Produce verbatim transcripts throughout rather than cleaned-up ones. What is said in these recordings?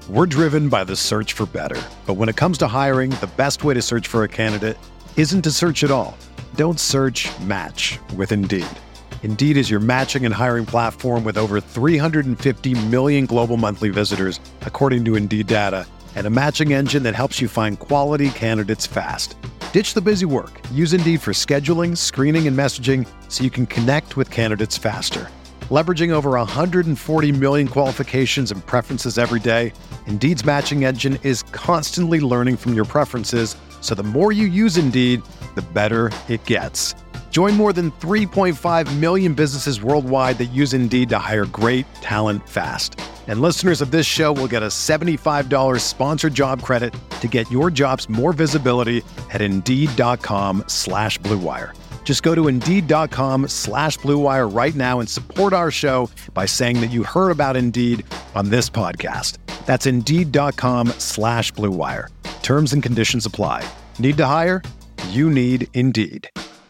We're driven by the search for better. But when it comes to hiring, the best way to search for a candidate isn't to search at all. Don't search, match with Indeed. Indeed is your matching and hiring platform with over three hundred fifty million global monthly visitors, according to Indeed data, and a matching engine that helps you find quality candidates fast. Ditch the busy work. Use Indeed for scheduling, screening, and messaging so you can connect with candidates faster. Leveraging over one hundred forty million qualifications and preferences every day, Indeed's matching engine is constantly learning from your preferences, so the more you use Indeed, the better it gets. Join more than three point five million businesses worldwide that use Indeed to hire great talent fast. And listeners of this show will get a seventy-five dollars sponsored job credit to get your jobs more visibility at Indeed.com slash Blue Wire. Just go to Indeed.com slash Blue Wire right now and support our show by saying that you heard about Indeed on this podcast. That's Indeed.com slash Blue Wire. Terms and conditions apply. Need to hire? You need Indeed.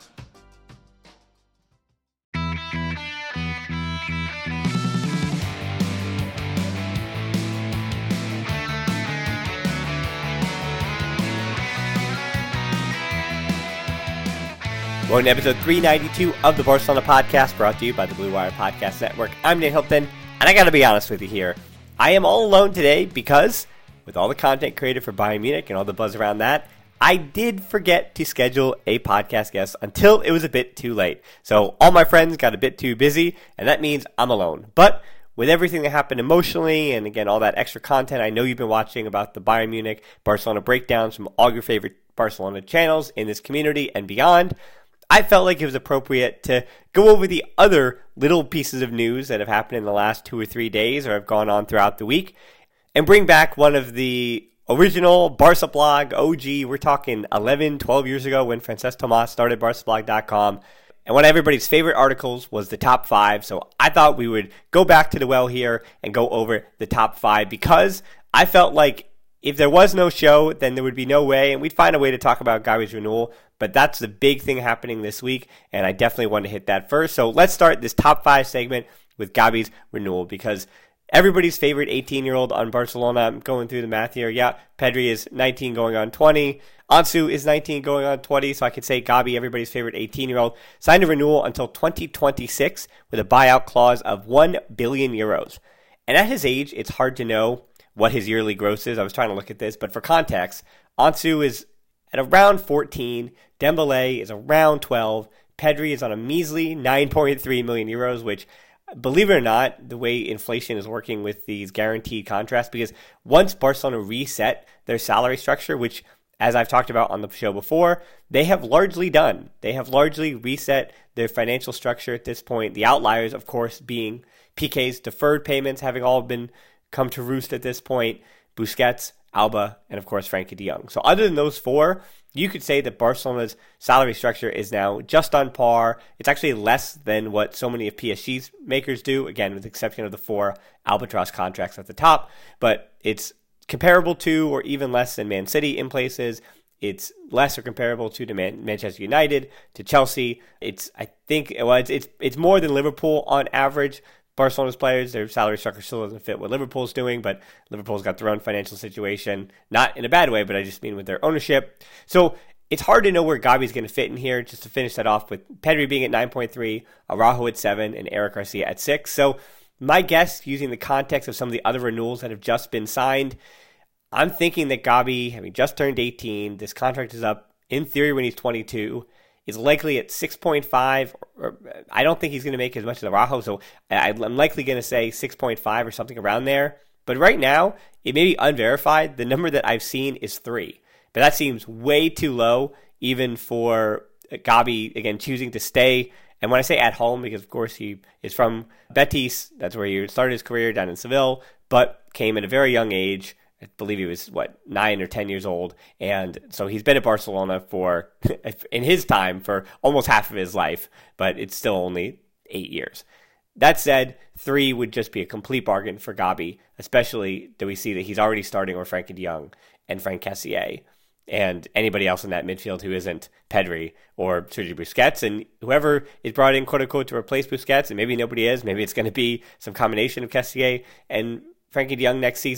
Welcome to episode three ninety-two of the Barcelona Podcast, brought to you by the Blue Wire Podcast Network. I'm Nate Hilton, and I got to be honest with you here. I am all alone today because, with all the content created for Bayern Munich and all the buzz around that, I did forget to schedule a podcast guest until it was a bit too late. So all my friends got a bit too busy, and that means I'm alone. But with everything that happened emotionally, and again, all that extra content I know you've been watching about the Bayern Munich Barcelona breakdowns from all your favorite Barcelona channels in this community and beyond, I felt like it was appropriate to go over the other little pieces of news that have happened in the last two or three days or have gone on throughout the week and bring back one of the original Barca blog O G. We're talking eleven, twelve years ago when Francesc Tomas started Barca blog dot com. And one of everybody's favorite articles was the top five. So I thought we would go back to the well here and go over the top five because I felt like if there was no show, then there would be no way, and we'd find a way to talk about Gavi's renewal. But that's the big thing happening this week, and I definitely want to hit that first. So let's start this top five segment with Gavi's renewal, because everybody's favorite eighteen-year-old on Barcelona, I'm going through the math here. Yeah, Pedri is nineteen going on twenty. Ansu is nineteen going on twenty, so I could say Gavi, everybody's favorite eighteen-year-old, signed a renewal until twenty twenty-six with a buyout clause of one billion euros. And at his age, it's hard to know what his yearly gross is. I was trying to look at this, but for context, Ansu is at around fourteen, Dembele is around twelve, Pedri is on a measly nine point three million euros, which, believe it or not, the way inflation is working with these guaranteed contracts, because once Barcelona reset their salary structure, which, as I've talked about on the show before, they have largely done. They have largely reset their financial structure at this point. The outliers, of course, being P K's deferred payments having all been come to roost at this point, Busquets, Alba, and of course Frenkie de Jong. So other than those four, you could say that Barcelona's salary structure is now just on par. It's actually less than what so many of P S G's makers do, again, with the exception of the four Albatross contracts at the top. But it's comparable to or even less than Man City in places. It's less or comparable to, to Man- Manchester United, to Chelsea. It's, I think, well, it's, it's, it's more than Liverpool on average. Barcelona's players, their salary structure still doesn't fit what Liverpool's doing, but Liverpool's got their own financial situation, not in a bad way, but I just mean with their ownership. So it's hard to know where Gavi's going to fit in here, just to finish that off with Pedri being at nine point three, Araujo at seven, and Eric Garcia at six. So my guess, using the context of some of the other renewals that have just been signed, I'm thinking that Gavi, having just turned eighteen, this contract is up in theory when he's twenty-two, is likely at six point five. Or, I don't think he's going to make as much as Araujo, so I'm likely going to say six point five or something around there. But right now, it may be unverified. The number that I've seen is three. But that seems way too low, even for Gavi, again, choosing to stay. And when I say at home, because of course he is from Betis, that's where he started his career down in Seville, but came at a very young age. I believe he was, what, nine or ten years old. And so he's been at Barcelona for, in his time, for almost half of his life, but it's still only eight years. That said, three would just be a complete bargain for Gavi, especially that we see that he's already starting with Frenkie de Jong and Franck Kessié and anybody else in that midfield who isn't Pedri or Sergio Busquets. And whoever is brought in, quote-unquote, to replace Busquets, and maybe nobody is, maybe it's going to be some combination of Kessié and Frenkie de Jong next season.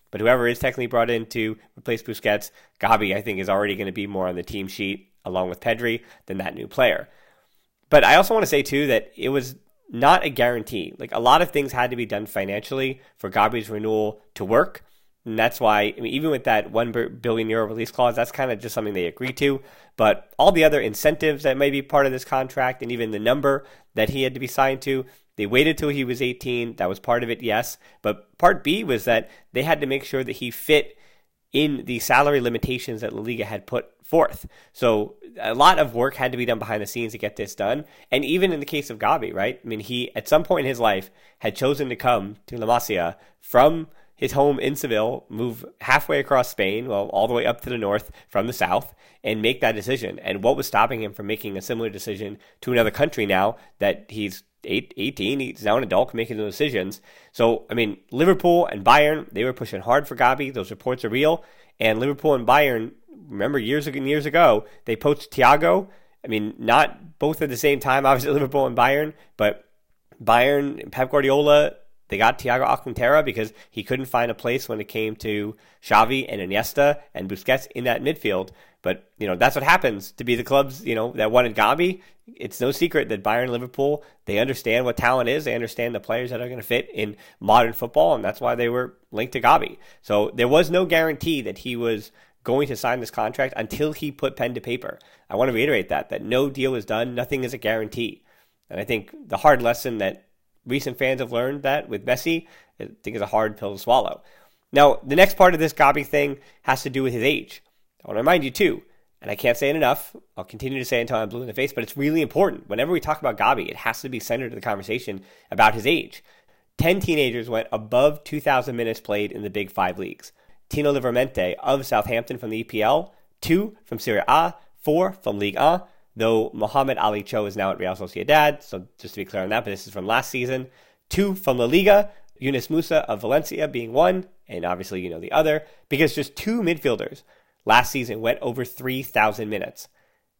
But whoever is technically brought in to replace Busquets, Gavi, I think, is already going to be more on the team sheet along with Pedri than that new player. But I also want to say, too, that it was not a guarantee. Like, a lot of things had to be done financially for Gavi's renewal to work. And that's why, I mean, even with that one billion euro release clause, that's kind of just something they agreed to. But all the other incentives that may be part of this contract, and even the number that he had to be signed to, they waited till he was eighteen. That was part of it, yes. But part B was that they had to make sure that he fit in the salary limitations that La Liga had put forth. So a lot of work had to be done behind the scenes to get this done. And even in the case of Gavi, right? I mean, he, at some point in his life, had chosen to come to La Masia from his home in Seville, move halfway across Spain, well, all the way up to the north from the south, and make that decision. And what was stopping him from making a similar decision to another country now that he's eight, eighteen, he's now an adult making those decisions. So, I mean, Liverpool and Bayern, they were pushing hard for Gavi. Those reports are real. And Liverpool and Bayern, remember years ago, years ago, they poached Thiago. I mean, not both at the same time, obviously Liverpool and Bayern, but Bayern, Pep Guardiola, they got Thiago Alcantara because he couldn't find a place when it came to Xavi and Iniesta and Busquets in that midfield. But, you know, that's what happens to be the clubs, you know, that wanted Gavi. It's no secret that Bayern and Liverpool, they understand what talent is. They understand the players that are going to fit in modern football, and that's why they were linked to Gavi. So there was no guarantee that he was going to sign this contract until he put pen to paper. I want to reiterate that, that no deal is done. Nothing is a guarantee. And I think the hard lesson that recent fans have learned that with Messi, I think is a hard pill to swallow. Now, the next part of this Gavi thing has to do with his age. I want to remind you too, and I can't say it enough, I'll continue to say it until I'm blue in the face, but it's really important. Whenever we talk about Gavi, it has to be centered to the conversation about his age. Ten teenagers went above two thousand minutes played in the big five leagues. Tino Livramento of Southampton from the E P L, two from Serie A, four from Ligue one, though Mohamed Ali Cho is now at Real Sociedad, so just to be clear on that, but this is from last season. Two from La Liga, Yunus Musa of Valencia being one, and obviously you know the other, because just two midfielders last season went over three thousand minutes.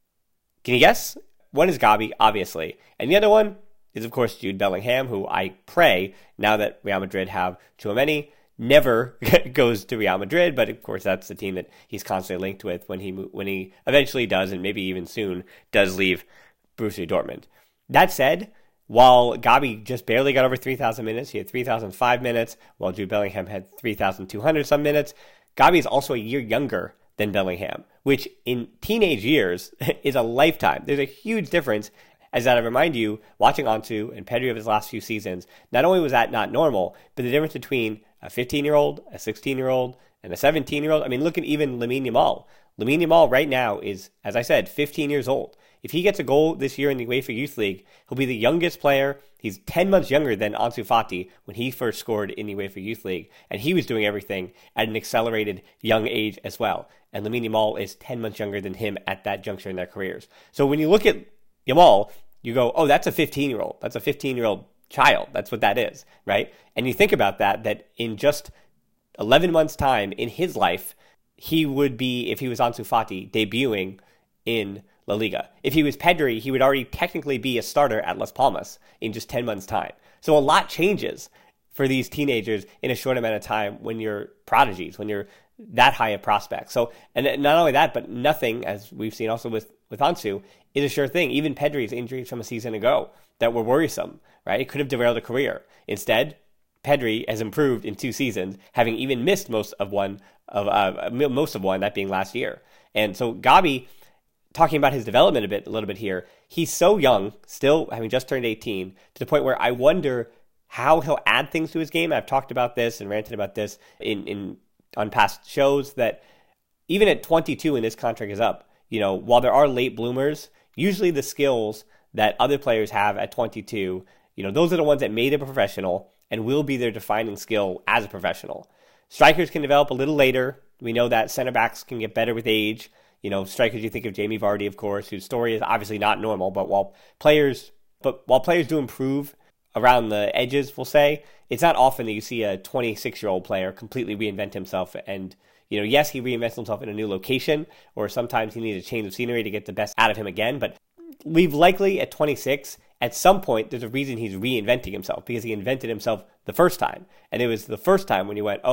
Can you guess? One is Gavi, obviously, and the other one is, of course, Jude Bellingham, who I pray, now that Real Madrid have Tchouaméni, never goes to Real Madrid, but of course that's the team that he's constantly linked with when he when he eventually does, and maybe even soon does leave Borussia Dortmund. That said, while Gavi just barely got over three thousand minutes, he had three thousand five minutes, while Jude Bellingham had three thousand two hundred some minutes. Gavi is also a year younger than Bellingham, which in teenage years is a lifetime. There's a huge difference. As that I remind you, watching Ansu and Pedri of his last few seasons, not only was that not normal, but the difference between a fifteen-year-old, a sixteen-year-old, and a seventeen-year-old. I mean, look at even Lamine Yamal. Lamine Yamal right now is, as I said, fifteen years old. If he gets a goal this year in the UEFA Youth League, he'll be the youngest player. He's ten months younger than Ansu Fati when he first scored in the UEFA Youth League, and he was doing everything at an accelerated young age as well. And Lamine Yamal is ten months younger than him at that juncture in their careers. So when you look at Yamal, you go, oh, that's a fifteen-year-old. That's a fifteen-year-old child. That's what that is, right? And you think about that, that in just eleven months' time in his life, he would be, if he was Ansu Fati, debuting in La Liga. If he was Pedri, he would already technically be a starter at Las Palmas in just ten months' time. So a lot changes for these teenagers in a short amount of time when you're prodigies, when you're that high a prospect. So, and not only that, but nothing, as we've seen also with, with Ansu, is a sure thing. Even Pedri's injuries from a season ago that were worrisome, right? It could have derailed a career. Instead, Pedri has improved in two seasons, having even missed most of one, of uh, most of one, that being last year. And so Gavi, talking about his development a bit, a little bit here, he's so young, still having just turned eighteen, to the point where I wonder how he'll add things to his game. I've talked about this and ranted about this in, in on past shows, that even at twenty-two when this contract is up, you know, while there are late bloomers, usually the skills that other players have at twenty-two, you know, those are the ones that made them a professional and will be their defining skill as a professional. Strikers can develop a little later. We know that center backs can get better with age. You know, strikers, you think of Jamie Vardy, of course, whose story is obviously not normal, but while players, but while players do improve around the edges, we'll say, it's not often that you see a twenty-six-year-old player completely reinvent himself. And, you know, yes, he reinvents himself in a new location, or sometimes he needs a change of scenery to get the best out of him again. But we've likely, at twenty-six, at some point, there's a reason he's reinventing himself, because he invented himself the first time. And it was the first time when you went, oh,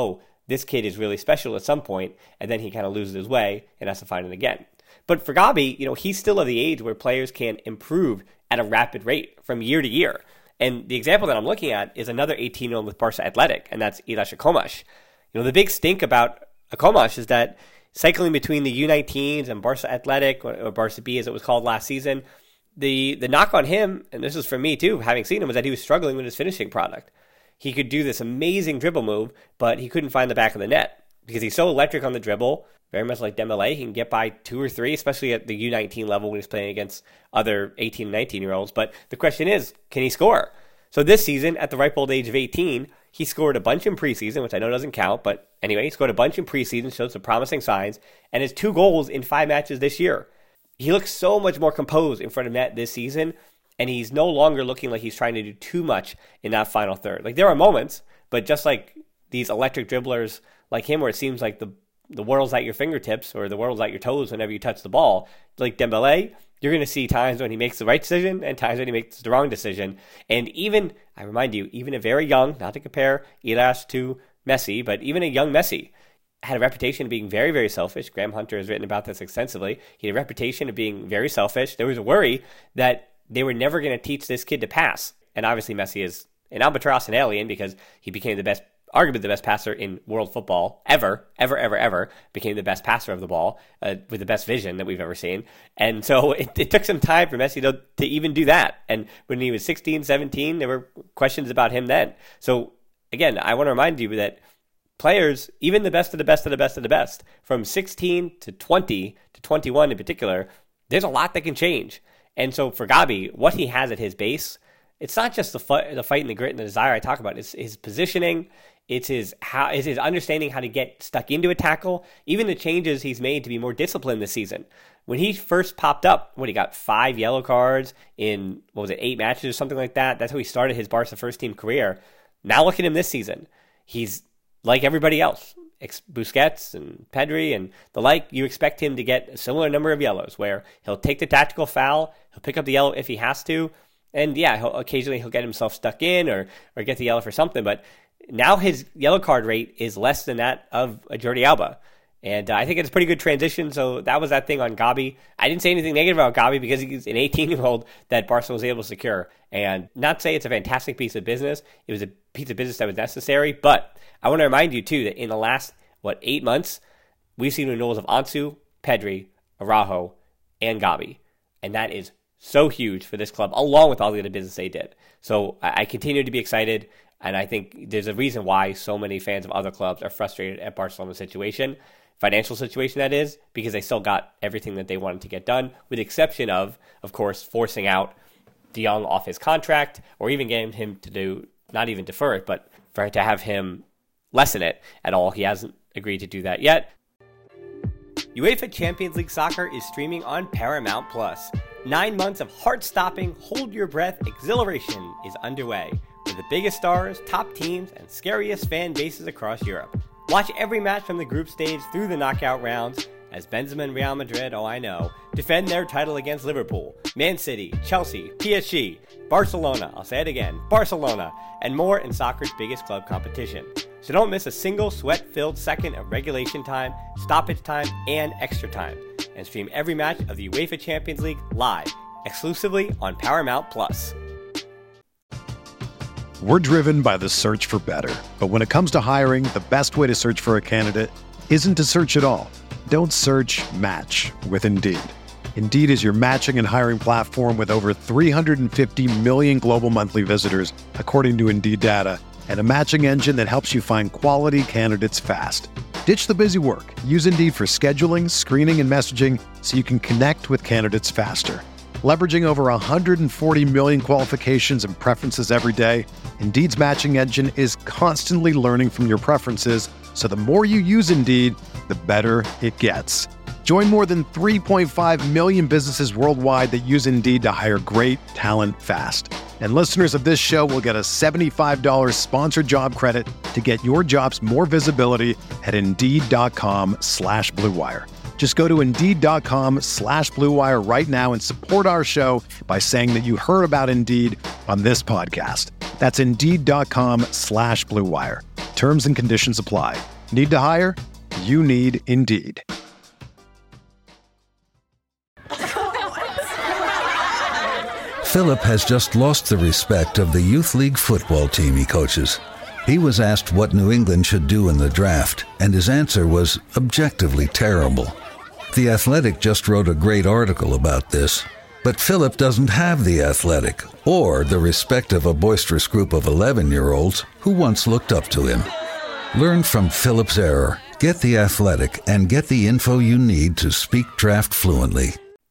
this kid is really special at some point, and then he kind of loses his way and has to find it again. But for Gabi, you know, he's still of the age where players can improve at a rapid rate from year to year. And the example that I'm looking at is another eighteen-year-old with Barca Athletic, and that's Ilias Akomash. You know, the big stink about Akomash is that cycling between the U nineteens and Barca Athletic, or Barca B as it was called last season, the, the knock on him, and this is for me too, having seen him, was that he was struggling with his finishing product. He could do this amazing dribble move, but he couldn't find the back of the net because he's so electric on the dribble, very much like Dembele. He can get by two or three, especially at the U nineteen level when he's playing against other eighteen and nineteen-year-olds. But the question is, can he score? So this season, at the ripe old age of eighteen, he scored a bunch in preseason, which I know doesn't count, but anyway, he scored a bunch in preseason, showed some promising signs, and his two goals in five matches this year. He looks so much more composed in front of net this season, and he's no longer looking like he's trying to do too much in that final third. Like, there are moments, but just like these electric dribblers like him, where it seems like the the world's at your fingertips or the world's at your toes whenever you touch the ball, like Dembele, you're going to see times when he makes the right decision and times when he makes the wrong decision. And even, I remind you, even a very young, not to compare Ilias to Messi, but even a young Messi had a reputation of being very, very selfish. Graham Hunter has written about this extensively. He had a reputation of being very selfish. There was a worry that they were never going to teach this kid to pass. And obviously Messi is an albatross, an alien, because he became the best, arguably the best passer in world football ever, ever, ever, ever, became the best passer of the ball uh, with the best vision that we've ever seen. And so it, it took some time for Messi to, to even do that. And when he was sixteen, seventeen, there were questions about him then. So again, I want to remind you that players, even the best of the best of the best of the best, from sixteen to twenty to twenty-one in particular, there's a lot that can change. And so for Gabi, what he has at his base, it's not just the fight, the fight and the grit and the desire I talk about. It's his positioning. It's his how is his understanding how to get stuck into a tackle. Even the changes he's made to be more disciplined this season. When he first popped up, when he got five yellow cards in, what was it, eight matches or something like that. That's how he started his Barca first team career. Now look at him this season. He's like everybody else. Busquets and Pedri and the like, you expect him to get a similar number of yellows where he'll take the tactical foul, he'll pick up the yellow if he has to, and yeah, he'll, occasionally he'll get himself stuck in or or get the yellow for something, but now his yellow card rate is less than that of a Jordi Alba. And uh, I think it's a pretty good transition. So that was that thing on Gabi. I didn't say anything negative about Gabi because he's an eighteen-year-old that Barca was able to secure. And not say it's a fantastic piece of business. It was a piece of business that was necessary. But I want to remind you, too, that in the last, what, eight months, we've seen renewals of Ansu, Pedri, Araujo, and Gabi. And that is so huge for this club, along with all the other business they did. So I, I continue to be excited. And I think there's a reason why so many fans of other clubs are frustrated at Barcelona's situation. Financial situation, that is, because they still got everything that they wanted to get done, with the exception of, of course, forcing out De Jong off his contract, or even getting him to do, not even defer it, but for to have him lessen it at all. He hasn't agreed to do that yet. UEFA Champions League Soccer is streaming on Paramount Plus. Nine months of heart-stopping, hold-your-breath exhilaration is underway, with the biggest stars, top teams, and scariest fan bases across Europe. Watch every match from the group stage through the knockout rounds as Benzema and Real Madrid, oh I know, defend their title against Liverpool, Man City, Chelsea, P S G, Barcelona, I'll say it again, Barcelona, and more in soccer's biggest club competition. So don't miss a single sweat-filled second of regulation time, stoppage time, and extra time. And stream every match of the UEFA Champions League live, exclusively on Paramount Plus. We're driven by the search for better. But when it comes to hiring, the best way to search for a candidate isn't to search at all. Don't search, match with Indeed. Indeed is your matching and hiring platform with over three hundred fifty million global monthly visitors, according to Indeed data, and a matching engine that helps you find quality candidates fast. Ditch the busy work. Use Indeed for scheduling, screening, and messaging so you can connect with candidates faster. Leveraging over one hundred forty million qualifications and preferences every day, Indeed's matching engine is constantly learning from your preferences, so the more you use Indeed, the better it gets. Join more than three point five million businesses worldwide that use Indeed to hire great talent fast. And listeners of this show will get a seventy-five dollars sponsored job credit to get your jobs more visibility at Indeed.com slash Blue Wire. Just go to Indeed.com slash Blue Wire right now and support our show by saying that you heard about Indeed on this podcast. That's Indeed.com slash Blue Wire. Terms and conditions apply. Need to hire? You need Indeed. Philip has just lost the respect of the youth league football team he coaches. He was asked what New England should do in the draft, and his answer was objectively terrible. The Athletic just wrote a great article about this. But Philip doesn't have the Athletic or the respect of a boisterous group of eleven-year-olds who once looked up to him. Learn from Philip's error, get the Athletic, and get the info you need to speak draft fluently.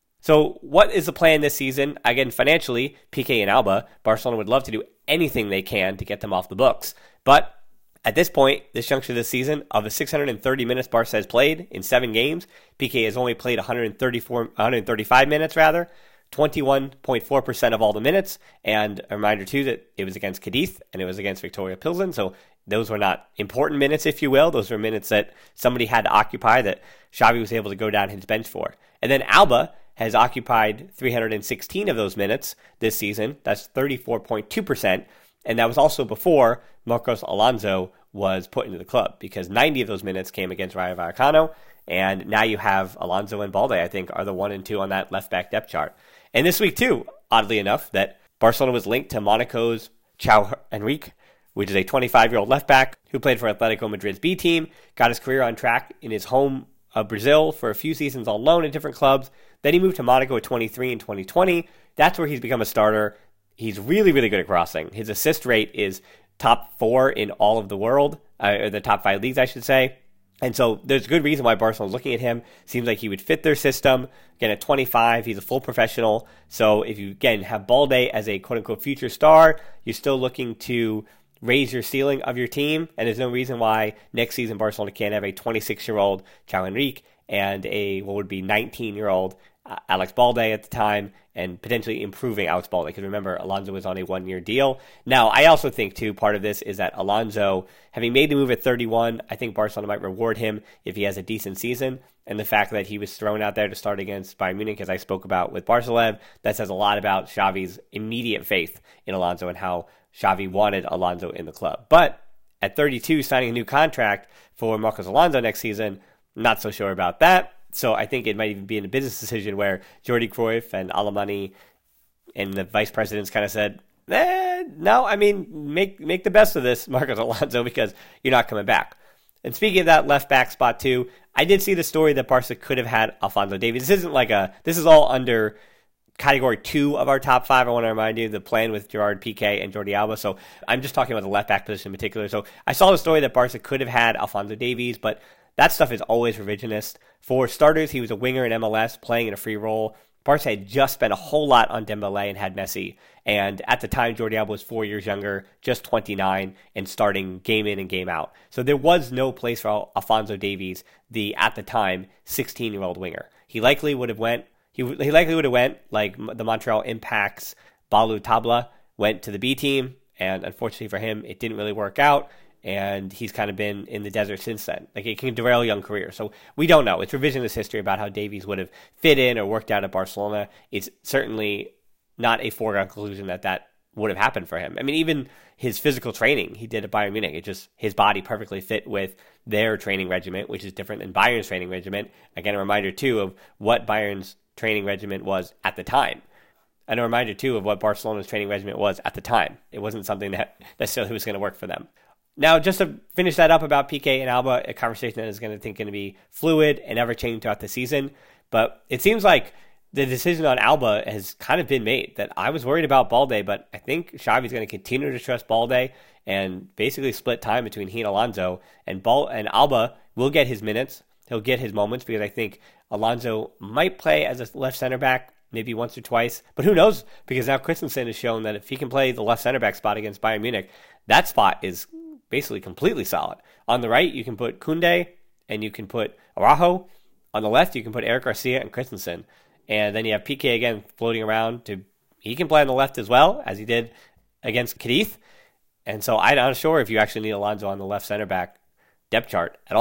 So what is the plan this season? Again, financially, P K and Alba, Barcelona would love to do anything they can to get them off the books. But at this point, this juncture of the season, of the six hundred thirty minutes Barca has played in seven games, P K has only played one hundred thirty-four, one hundred thirty-five minutes, rather, twenty-one point four percent of all the minutes. And a reminder, too, that it was against Cadiz and it was against Victoria Pilsen. So those were not important minutes, if you will. Those were minutes that somebody had to occupy that Xavi was able to go down his bench for. And then Alba has occupied three hundred sixteen of those minutes this season. That's thirty-four point two percent. And that was also before Marcos Alonso was put into the club, because ninety of those minutes came against Rayo Vallecano. And now you have Alonso and Balde, I think, are the one and two on that left-back depth chart. And this week, too, oddly enough, that Barcelona was linked to Monaco's Chao Enrique, which is a twenty-five-year-old left-back who played for Atletico Madrid's B team, got his career on track in his home of Brazil for a few seasons on loan at different clubs. Then he moved to Monaco at twenty-three in twenty twenty. That's where he's become a starter. He's really, really good at crossing. His assist rate is top four in all of the world, uh, or the top five leagues, I should say. And so there's a good reason why Barcelona's looking at him. Seems like he would fit their system. Again, at twenty-five, he's a full professional. So if you, again, have Balde as a quote-unquote future star, you're still looking to raise your ceiling of your team. And there's no reason why next season Barcelona can't have a twenty-six-year-old Chao Enrique and a, what would be nineteen-year-old uh, Alex Balde at the time, and potentially improving Alex Balde, because remember, Alonso was on a one-year deal. Now, I also think, too, part of this is that Alonso, having made the move at thirty-one, I think Barcelona might reward him if he has a decent season. And the fact that he was thrown out there to start against Bayern Munich, as I spoke about with Barcelona, that says a lot about Xavi's immediate faith in Alonso and how Xavi wanted Alonso in the club. But at thirty-two, signing a new contract for Marcos Alonso next season, not so sure about that. So I think it might even be in a business decision where Jordi Cruyff and Alemany and the vice presidents kind of said, eh, no, I mean, make make the best of this, Marcos Alonso, because you're not coming back. And speaking of that left back spot too, I did see the story that Barca could have had Alphonso Davies. This isn't like a, this is all under category two of our top five. I want to remind you the plan with Gerard Piqué and Jordi Alba. So I'm just talking about the left back position in particular. So I saw the story that Barca could have had Alphonso Davies, but that stuff is always revisionist. For starters, he was a winger in M L S, playing in a free role. Barca had just spent a whole lot on Dembélé and had Messi. And at the time, Jordi Alba was four years younger, just twenty-nine, and starting game in and game out. So there was no place for Alphonso Davies, the, at the time, sixteen-year-old winger. He likely would have went, he, he likely would have went, like the Montreal Impact's Balu Tabla, went to the B team, and unfortunately for him, it didn't really work out. And he's kind of been in the desert since then. Like, it can derail a young career. So we don't know. It's revisionist history about how Davies would have fit in or worked out at Barcelona. It's certainly not a foregone conclusion that that would have happened for him. I mean, even his physical training he did at Bayern Munich, it just, his body perfectly fit with their training regimen, which is different than Bayern's training regimen. Again, a reminder, too, of what Bayern's training regimen was at the time. And a reminder, too, of what Barcelona's training regimen was at the time. It wasn't something that necessarily was going to work for them. Now, just to finish that up about P K and Alba, a conversation that is going to think going to be fluid and ever-changing throughout the season. But it seems like the decision on Alba has kind of been made. That I was worried about Balde, but I think Xavi's going to continue to trust Balde and basically split time between he and Alonso. And Bal- and Alba will get his minutes. He'll get his moments, because I think Alonso might play as a left center back maybe once or twice. But who knows? Because now Christensen has shown that if he can play the left center back spot against Bayern Munich, that spot is basically completely solid. On the right, you can put Koundé and you can put Araujo. On the left, you can put Eric Garcia and Christensen. And then you have P K again floating around. To He can play on the left as well, as he did against Cadiz. And so I'm not sure if you actually need Alonso on the left center back depth chart at all.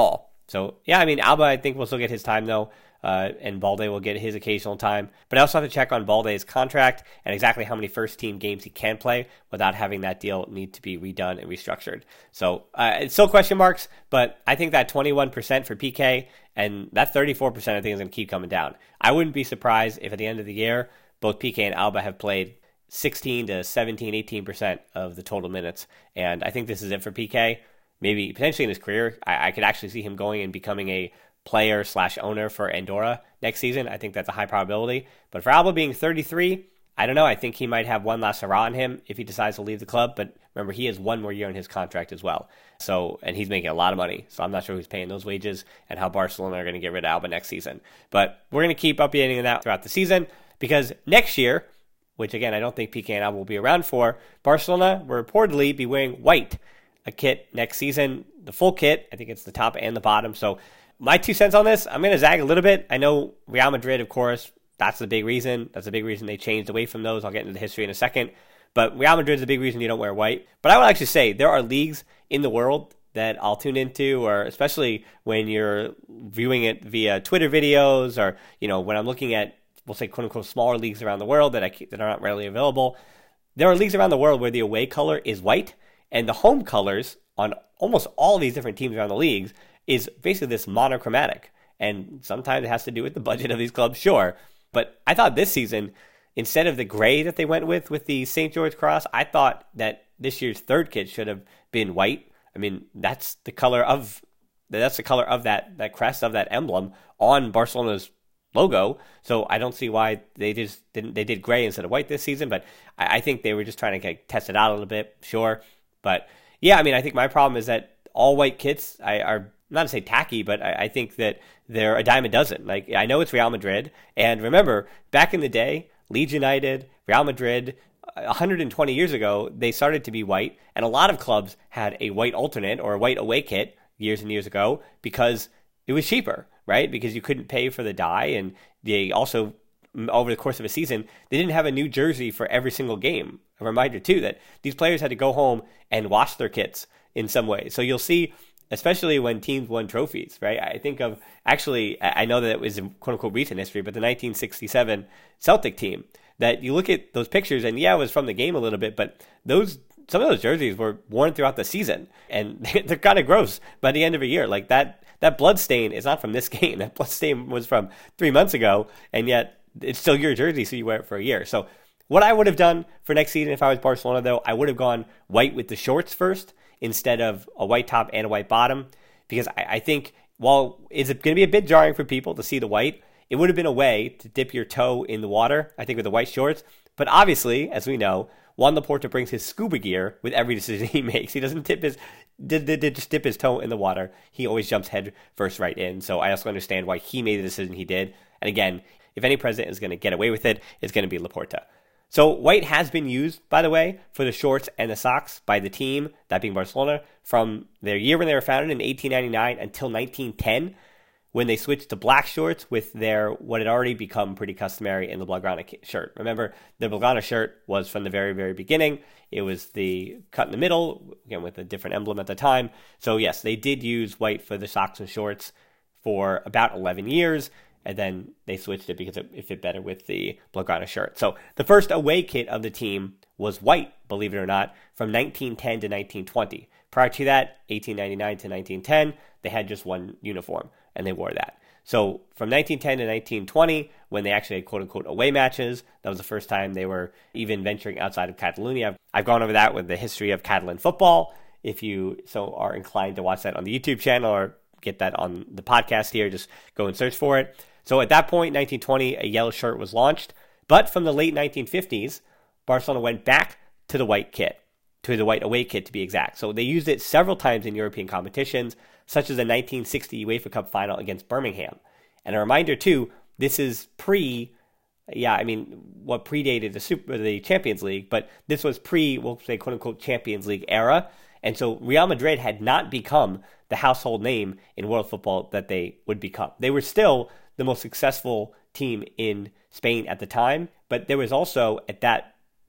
So, yeah, I mean, Alba, I think, will still get his time, though, uh, and Balde will get his occasional time. But I also have to check on Balde's contract and exactly how many first-team games he can play without having that deal need to be redone and restructured. So, uh, it's still question marks, but I think that twenty-one percent for P K and that thirty-four percent I think is going to keep coming down. I wouldn't be surprised if at the end of the year, both P K and Alba have played sixteen to seventeen, eighteen percent of the total minutes. And I think this is it for P K. Maybe potentially in his career, I, I could actually see him going and becoming a player slash owner for Andorra next season. I think that's a high probability. But for Alba being thirty-three, I don't know. I think he might have one last hurrah on him if he decides to leave the club. But remember, he has one more year in his contract as well. So, and he's making a lot of money. So I'm not sure who's paying those wages and how Barcelona are going to get rid of Alba next season. But we're going to keep updating that throughout the season because next year, which again, I don't think P K and Alba will be around for, Barcelona will reportedly be wearing white, a kit next season, the full kit. I think it's the top and the bottom. So my two cents on this, I'm going to zag a little bit. I know Real Madrid, of course, that's the big reason. That's the big reason they changed away from those. I'll get into the history in a second. But Real Madrid is the big reason you don't wear white. But I would actually say there are leagues in the world that I'll tune into, or especially when you're viewing it via Twitter videos, or, you know, when I'm looking at, we'll say, quote unquote, smaller leagues around the world that I that are not readily available. There are leagues around the world where the away color is white, and the home colors on almost all these different teams around the leagues is basically this monochromatic. And sometimes it has to do with the budget of these clubs, sure. But I thought this season, instead of the gray that they went with with the Saint George Cross, I thought that this year's third kit should have been white. I mean, that's the color of that's the color of that that crest, of that emblem on Barcelona's logo. So I don't see why they just didn't they did gray instead of white this season. But I, I think they were just trying to like, test it out a little bit, sure. But yeah, I mean, I think my problem is that all white kits I, are not to say tacky, but I, I think that they're a dime a dozen. Like, I know it's Real Madrid, and remember back in the day, Leeds United, Real Madrid, one hundred twenty years ago, they started to be white, and a lot of clubs had a white alternate or a white away kit years and years ago because it was cheaper, right? Because you couldn't pay for the dye, and they also, over the course of a season, they didn't have a new jersey for every single game. A reminder, too, that these players had to go home and wash their kits in some way. So you'll see, especially when teams won trophies, right? I think of, actually, I know that it was quote-unquote recent history, but the nineteen sixty-seven Celtic team, that you look at those pictures, and yeah, it was from the game a little bit, but those some of those jerseys were worn throughout the season, and they're kind of gross by the end of a year. Like, that that blood stain is not from this game. That blood stain was from three months ago, and yet it's still your jersey, so you wear it for a year. So what I would have done for next season if I was Barcelona, though, I would have gone white with the shorts first instead of a white top and a white bottom, because I, I think while it's going to be a bit jarring for people to see the white, it would have been a way to dip your toe in the water, I think, with the white shorts. But obviously, as we know, Juan Laporta brings his scuba gear with every decision he makes. He doesn't tip his, did, did, did just dip his toe in the water. He always jumps head first right in. So I also understand why he made the decision he did. And again, if any president is going to get away with it, it's going to be Laporta. So white has been used, by the way, for the shorts and the socks by the team, that being Barcelona, from their year when they were founded in eighteen ninety-nine until nineteen ten, when they switched to black shorts with their what had already become pretty customary in the Blaugrana shirt. Remember, the Blaugrana shirt was from the very, very beginning. It was the cut in the middle, again, with a different emblem at the time. So yes, they did use white for the socks and shorts for about eleven years. And then they switched it because it, it fit better with the Blaugrana shirt. So the first away kit of the team was white, believe it or not, from nineteen ten to nineteen twenty. Prior to that, eighteen ninety-nine to nineteen ten, they had just one uniform, and they wore that. So from nineteen ten to nineteen twenty, when they actually had quote-unquote away matches, that was the first time they were even venturing outside of Catalonia. I've, I've gone over that with the history of Catalan football. If you so are inclined to watch that on the YouTube channel or get that on the podcast here, just go and search for it. So at that point, nineteen twenty, a yellow shirt was launched. But from the late nineteen fifties, Barcelona went back to the white kit, to the white away kit to be exact. So they used it several times in European competitions, such as the nineteen sixty UEFA Cup final against Birmingham. And a reminder, too, this is pre, yeah, I mean, what predated the Super, the Champions League, but this was pre, we'll say, quote-unquote, Champions League era. And so Real Madrid had not become the household name in world football that they would become. They were still the most successful team in Spain at the time, but there was also, at that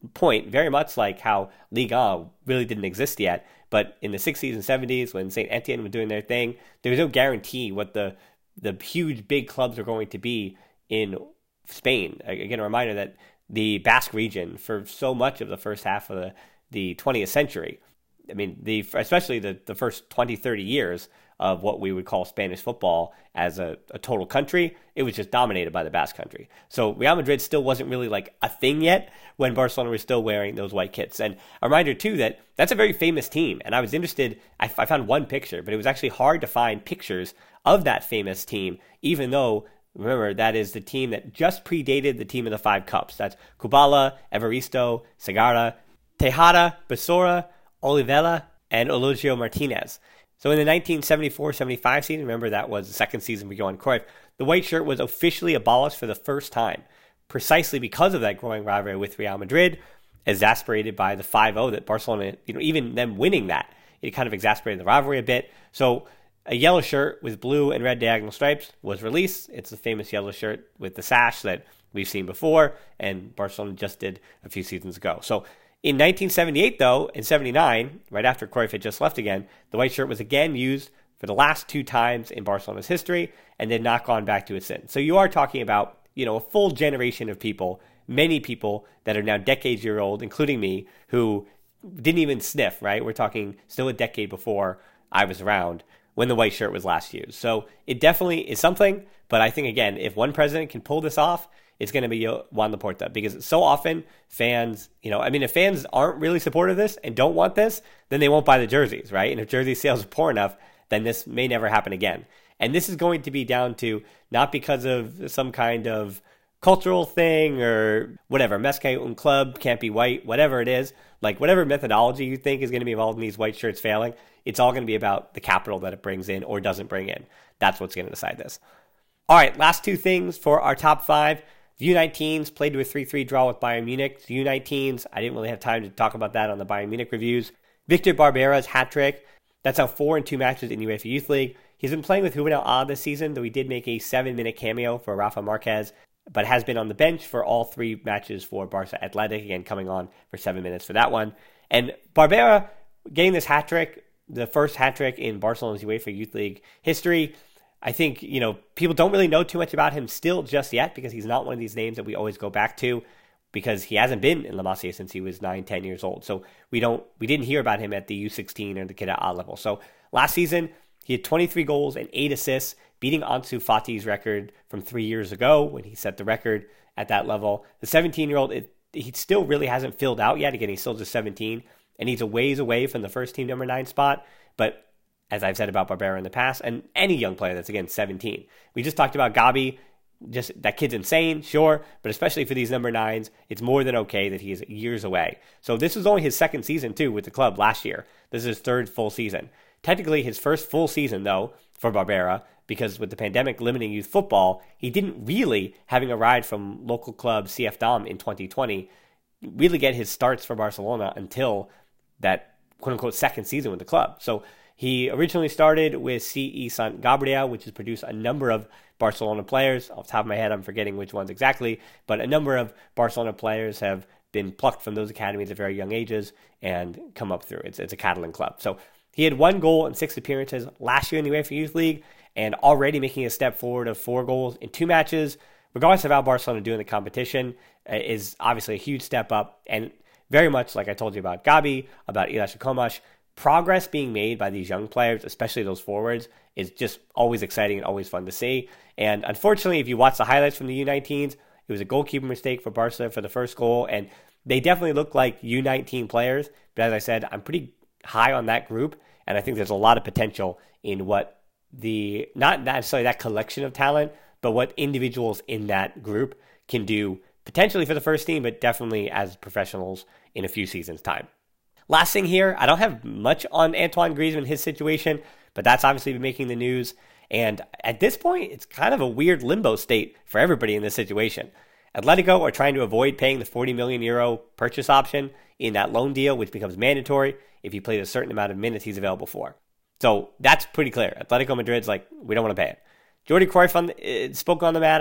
point, very much like how Ligue one really didn't exist yet. But in the sixties and seventies, when Saint Etienne was doing their thing, there was no guarantee what the the huge, big clubs are going to be in Spain. Again, a reminder that the Basque region, for so much of the first half of the, the twentieth century, I mean, the especially the, the first twenty, thirty years of what we would call Spanish football as a, a total country, it was just dominated by the Basque country. So Real Madrid still wasn't really like a thing yet when Barcelona was still wearing those white kits. And a reminder, too, that that's a very famous team. And I was interested, I, I found one picture, but it was actually hard to find pictures of that famous team, even though, remember, that is the team that just predated the team of the five cups. That's Kubala, Evaristo, Segarra, Tejada, Basora, Olivella, and Eulogio Martinez. So in the nineteen seventy-four seventy-five season, remember that was the second season we go on Cruyff, the white shirt was officially abolished for the first time, precisely because of that growing rivalry with Real Madrid, exasperated by the five oh that Barcelona, you know, even them winning that, it kind of exasperated the rivalry a bit. So a yellow shirt with blue and red diagonal stripes was released. It's the famous yellow shirt with the sash that we've seen before, and Barcelona just did a few seasons ago. So in nineteen seventy-eight, though, and seventy-nine, right after Cruyff had just left again, the white shirt was again used for the last two times in Barcelona's history and did not gone back to its sin. So you are talking about, you know, a full generation of people, many people that are now decades year old, including me, who didn't even sniff, right? We're talking still a decade before I was around when the white shirt was last used. So it definitely is something, but I think, again, if one president can pull this off, it's going to be Juan Laporta, because so often fans, you know, I mean, if fans aren't really supportive of this and don't want this, then they won't buy the jerseys, right? And if jersey sales are poor enough, then this may never happen again. And this is going to be down to not because of some kind of cultural thing or whatever, Mezque un club, can't be white, whatever it is, like whatever methodology you think is going to be involved in these white shirts failing, it's all going to be about the capital that it brings in or doesn't bring in. That's what's going to decide this. All right, last two things for our top five. The U nineteens played to a three three draw with Bayern Munich. The U nineteens, I didn't really have time to talk about that on the Bayern Munich reviews. Victor Barbera's hat trick. That's now four and two matches in UEFA Youth League. He's been playing with Juvenil A this season, though he did make a seven-minute cameo for Rafa Marquez, but has been on the bench for all three matches for Barca Athletic, again coming on for seven minutes for that one. And Barbera getting this hat trick, the first hat trick in Barcelona's UEFA Youth League history. I think, you know, people don't really know too much about him still just yet, because he's not one of these names that we always go back to, because he hasn't been in La Masia since he was nine, ten years old. So we don't, we didn't hear about him at the U sixteen or the Cadet A level. So last season, he had twenty-three goals and eight assists, beating Ansu Fati's record from three years ago when he set the record at that level. The seventeen-year-old, it, he still really hasn't filled out yet. Again, he's still just seventeen, and he's a ways away from the first team number nine spot. But as I've said about Barbera in the past, and any young player that's, again, seventeen. We just talked about Gabi. Just that kid's insane, sure, but especially for these number nines, it's more than okay that he is years away. So this was only his second season, too, with the club last year. This is his third full season. Technically, his first full season, though, for Barbera, because with the pandemic limiting youth football, he didn't really, having arrived from local club C F Dam in twenty twenty, really get his starts for Barcelona until that quote-unquote second season with the club. So he originally started with C E Sant Gabriel, which has produced a number of Barcelona players. Off the top of my head, I'm forgetting which ones exactly, but a number of Barcelona players have been plucked from those academies at very young ages and come up through. It's, it's a Catalan club. So he had one goal in six appearances last year in the UEFA Youth League, and already making a step forward of four goals in two matches, regardless of how Barcelona do in the competition, is obviously a huge step up, and very much like I told you about Gabi, about Ilaix Comas, progress being made by these young players, especially those forwards, is just always exciting and always fun to see. And unfortunately, if you watch the highlights from the U nineteens, it was a goalkeeper mistake for Barca for the first goal, and they definitely look like U nineteen players. But as I said, I'm pretty high on that group, and I think there's a lot of potential in what the, not necessarily that collection of talent, but what individuals in that group can do, potentially for the first team, but definitely as professionals in a few seasons' time. Last thing here, I don't have much on Antoine Griezmann, his situation, but that's obviously been making the news. And at this point, it's kind of a weird limbo state for everybody in this situation. Atletico are trying to avoid paying the forty million euro purchase option in that loan deal, which becomes mandatory if he plays a certain amount of minutes he's available for. So that's pretty clear. Atletico Madrid's like, we don't want to pay it. Jordi Cruyff on the, uh, spoke on the matter,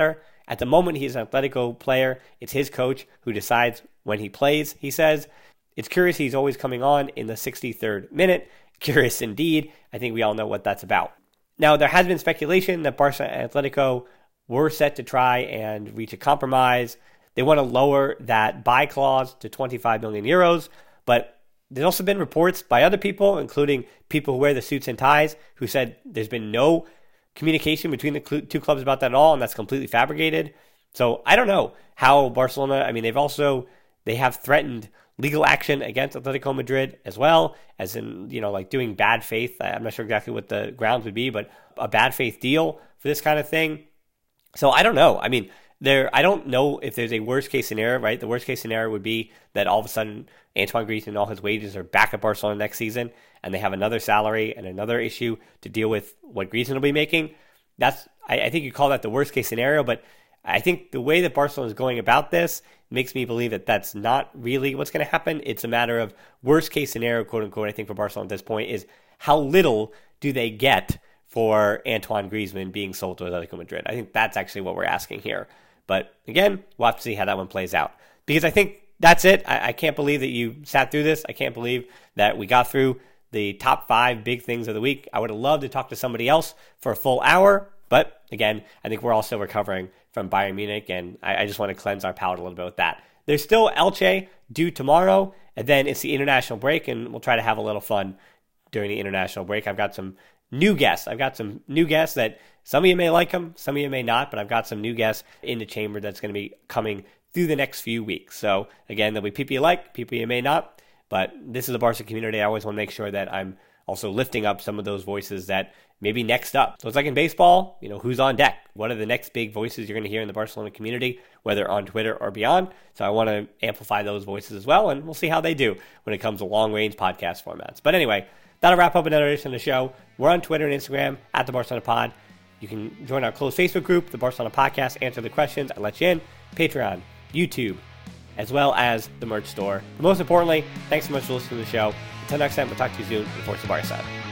At the moment, he's an Atletico player. It's his coach who decides when he plays, he says. It's curious he's always coming on in the sixty-third minute. Curious indeed. I think we all know what that's about. Now, there has been speculation that Barca and Atletico were set to try and reach a compromise. They want to lower that buy clause to twenty-five million euros, but there's also been reports by other people, including people who wear the suits and ties, who said there's been no communication between the two clubs about that at all, and that's completely fabricated. So I don't know how Barcelona, I mean, they've also, they have threatened legal action against Atletico Madrid as well, as in, you know, like doing bad faith. I'm not sure exactly what the grounds would be, but a bad faith deal for this kind of thing. So I don't know. I mean, there, I don't know if there's a worst case scenario, right? The worst case scenario would be that all of a sudden Antoine Griezmann and all his wages are back at Barcelona next season, and they have another salary and another issue to deal with what Griezmann will be making. That's, I, I think you call that the worst case scenario, but I think the way that Barcelona is going about this makes me believe that that's not really what's going to happen. It's a matter of worst case scenario, quote unquote, I think for Barcelona at this point is how little do they get for Antoine Griezmann being sold to Atletico Madrid. I think that's actually what we're asking here. But again, we'll have to see how that one plays out. Because I think that's it. I, I can't believe that you sat through this. I can't believe that we got through the top five big things of the week. I would have loved to talk to somebody else for a full hour. But again, I think we're all still recovering from Bayern Munich, and I, I just want to cleanse our palate a little bit with that. There's still Elche due tomorrow, and then it's the international break, and we'll try to have a little fun during the international break. I've got some new guests. I've got some new guests that some of you may like them, some of you may not, but I've got some new guests in the chamber that's going to be coming through the next few weeks. So again, there'll be people you like, people you may not, but this is the Barca community. I always want to make sure that I'm also lifting up some of those voices that maybe next up. So it's like in baseball, you know, who's on deck? What are the next big voices you're going to hear in the Barcelona community, whether on Twitter or beyond? So I want to amplify those voices as well, and we'll see how they do when it comes to long-range podcast formats. But anyway, that'll wrap up another edition of the show. We're on Twitter and Instagram, at the Barcelona Pod. You can join our closed Facebook group, the Barcelona Podcast, answer the questions, and let you in. Patreon, YouTube, as well as the merch store. But most importantly, thanks so much for listening to the show. Until next time, we'll talk to you soon. Forza Barca.